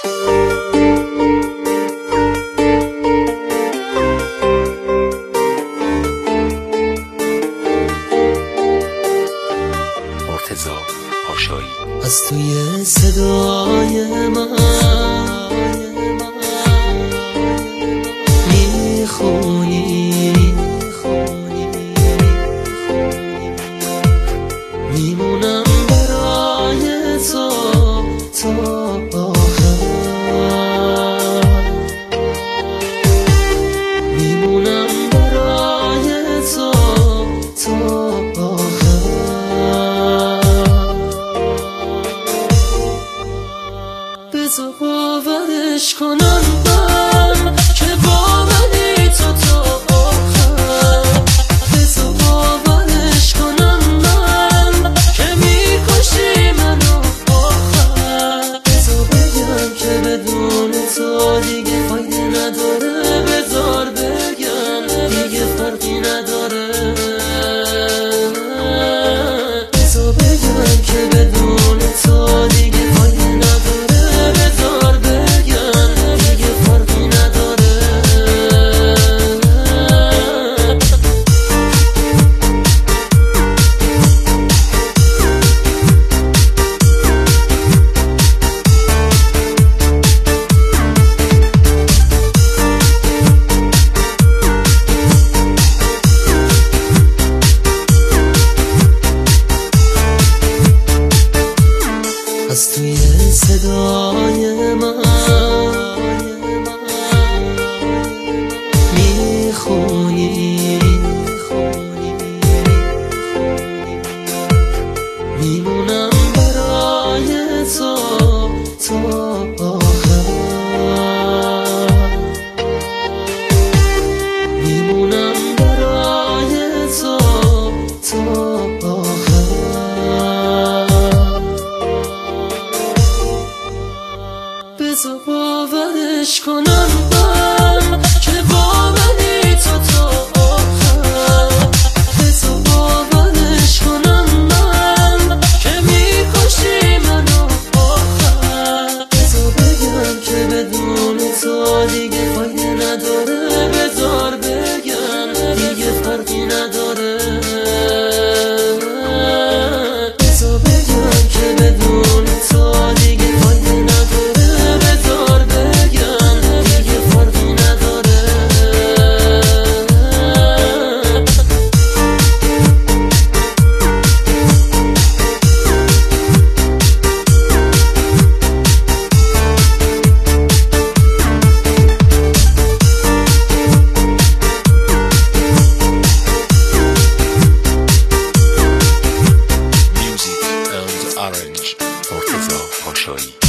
مرتضی پاشایی. از توی صدای من میخونی، میمونم برای تو تا آخر، میمونم برای تو تا آخر. بذار باورش کنم من که با منی تو تا آخر، بذار باورش کنم من که میکشی منو آخر، بذار بگم که بدون تو دیگه فایده نداره، بذار بگم دیگه فرقی نداره، بذار بگم که بدون تو دیگه فایده نداره، بذار بگم دیگه فرقی نداره. از توی صدای من میخونی، میمونم برای تو تا آخر، میمونم برای تو تا آخر. بذار باورش کنم من که با منی تو تا آخر، بذار باورش کنم من که میکشی منو آخر، بذار بگم که بدون تو دیگه فایده نداره، بذار بگم دیگه فرقی نداره، بذار بگم که بدون تو دیگه فایده نداره، بذار بگم دیگه فرقی نداره. Music and Arrange مرتضی پاشایی.